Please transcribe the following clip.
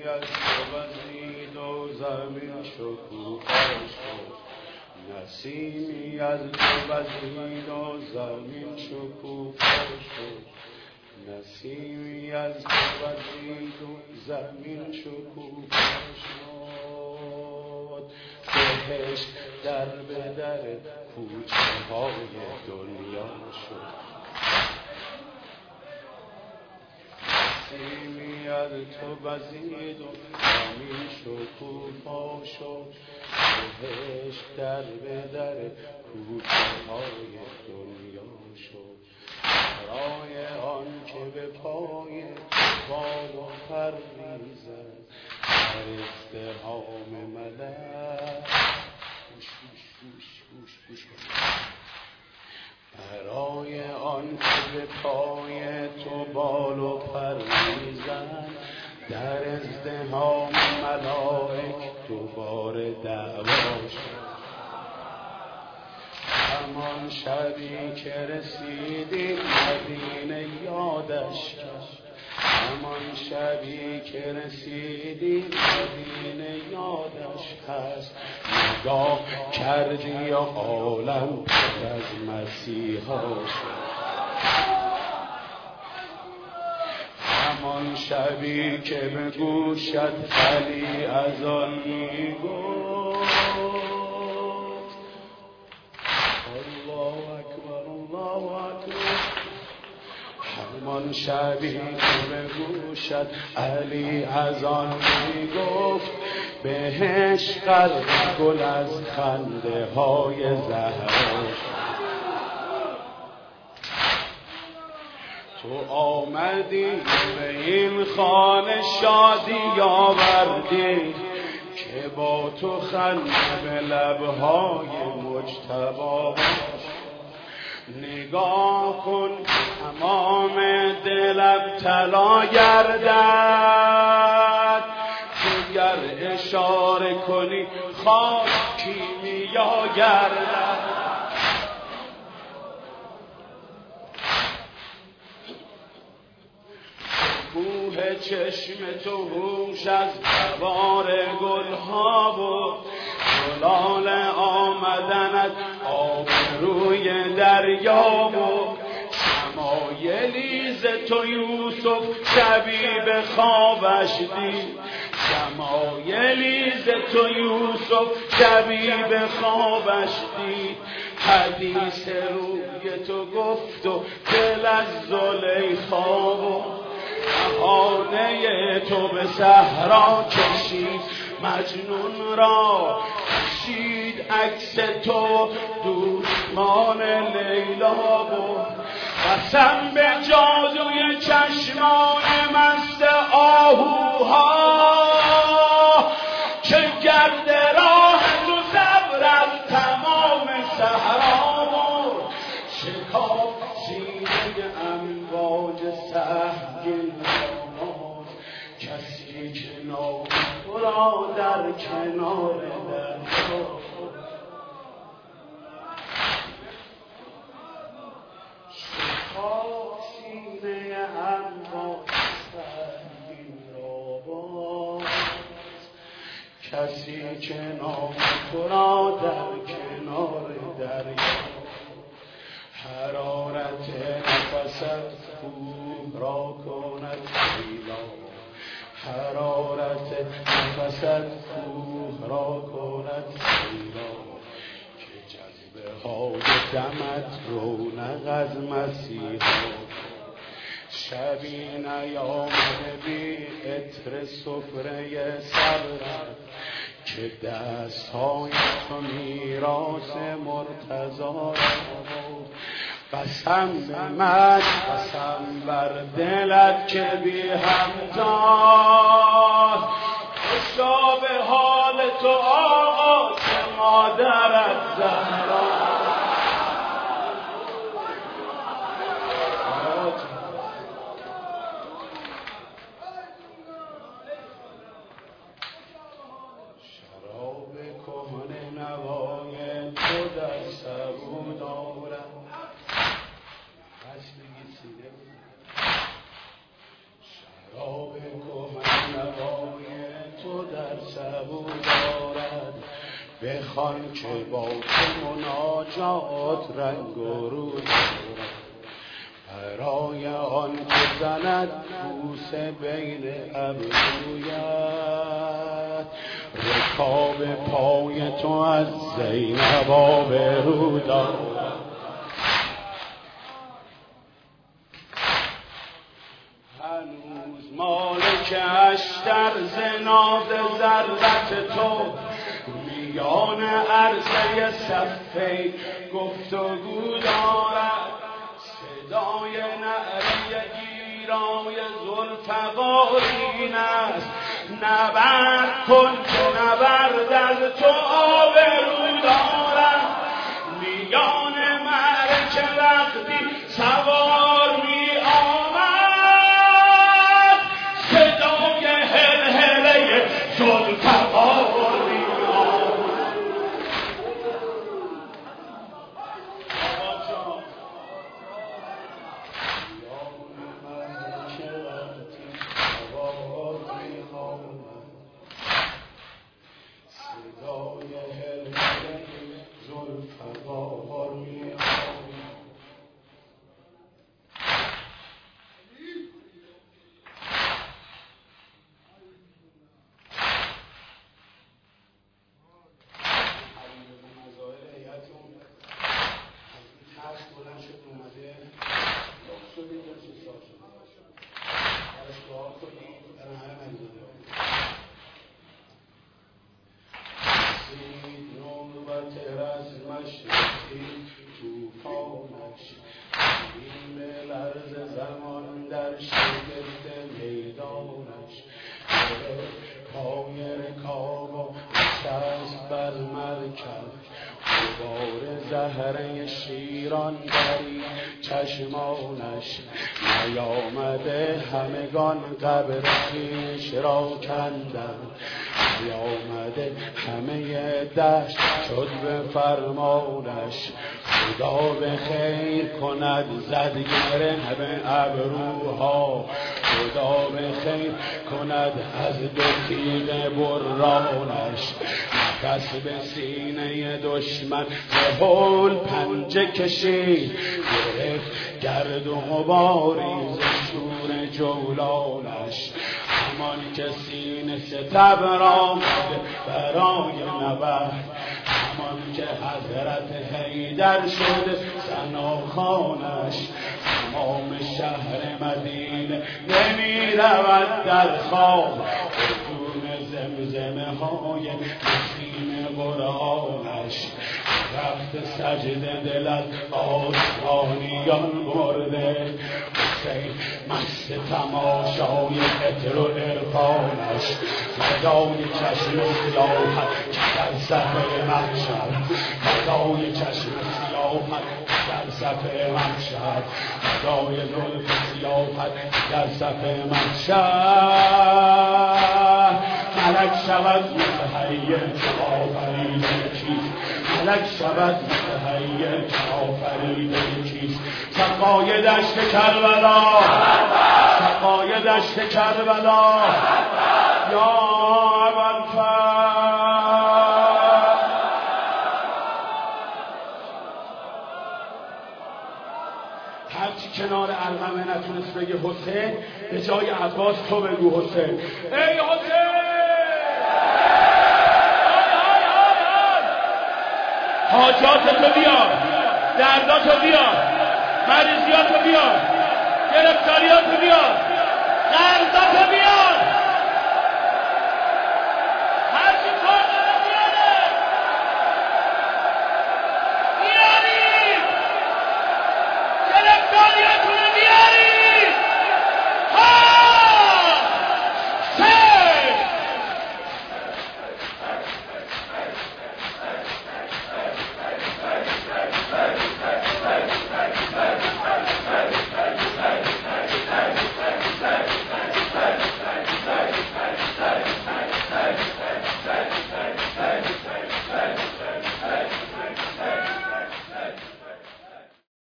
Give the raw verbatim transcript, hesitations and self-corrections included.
از تو وزید و زمین شکوفا شد نسیمی از تو وزید و زمین شکوفا شد نسیمی از تو وزید و زمین شکوفا شد بهشت در به در کوچه های دنیا شد نسیمی از تو وزید و زمین شکوفا شد بهشت در به در کوچه های دنیا شد برای آن که به پای بال و پر میزد در ازدحام ملک گوش گوش گوش گوش گوش برای آن که به پای تو بال و پر میزد در ازدحام ملائک دوباره دعوا شد همان شبی که رسیدی مدینه یادش کرد همان شبی که رسیدی مدینه یادش هست نگاه کردی و عالم پر از مسیحا شد همان شبی که به گوشت علی از آن میگفت الله اکبر الله اکبر همان شبی که به گوشت علی از آن میگفت بهش قلب گل از خنده های زهرا تو آمدی به این خانه شادی آوردی که با تو خنده به لبهای مجتبی نگاه کن تمام دلم طلا گردد گر اشاره کنی خاک کیمیا گردد کوه چشم تو هوش از بار گلها بود گلال آمدنت آب روی دریا بود شمایلی ز تو یوسف شبی به خوابش دید شمایلی ز تو یوسف شبی به خوابش دید حدیث روی تو گفت و دل از زلیخا بود بهانه تو به صحرا کشید مجنون را کشید عکس تو دوستمان لیلا بود قسم به جادوی چشمان مست آهوها که گرد راه تو صبر از تمام صحرا بود شکاف سینه امواج سهمگین نماز کسی که نام تو را در کنار دریا شکاف سینه امواج سهمگین را باز کسی که نام تو را در کنار دریا حرارت نفست کوه را کند سیلا حرارت نفست کوه را کند سیلا که جذبه های دمت رونق از مسیحا شبی نیامده بی عطر سفره صبرت که دست های تو میراث مرتضی بود قسم به من قسم بر دلت که بی همداد خوشا به حال تو آقا که مادرت زهرا شراب کهنه بخوان که با تو مناجات رنگ و رو برای آن که زند بوس بین ابرویت رکاب پای تو از زینب آبرو دارد. هنوز مالکش در زناد ضربت تو میان عرصه صفی گفتگو دارد. صدای نعره گیرای ذوالفقارین است نبرد کن که نبرد از تو آبرو دارد. میان معرکه وقتی سوار می آمد صدای هلهله ذوالفقار می آمد. زهره شیران بری چشمانش نیامده همگان قبر خویش را کندن. نیامده همه دشت شد به فرمانش. خدا به خیر کند زد گره به ابروها. خدا به خیر کند از دو تیغ برانش. نفس به سینه دشمن به هول پنجه کشید. گرفت گرد و غباری ز شور جولانش. همان که سینه ستبر آمد برای نبرد. همان که حضرت حیدر شد ثناخوانش. تمام شهر مدینه نمی رود در خواب بدون زمزمه های نسیم قرآنش. رفت سجده دل از آسمانیان برده. حسین مست تماشای عطر و عرفانش. صدای چشم سیاحت که در صفحه محشر. صدای چشم سیاحت در صفحه محشر. صدای زلف سیاحت در صفحه محشر. ملک شود متحیر آفریده چیست. ملک شود متحیر آفریده چیست. سقای دشت کربلا سقای دشت کربلا یا ابوالفضل. هرچی کنار علقمه نتونست بگه حسین به جای عباس تو بگو حسین. ای حسین حاجاتتو بیار، درداتو بیار، مریضیاتو بیار، گرفتاریاتو بیار.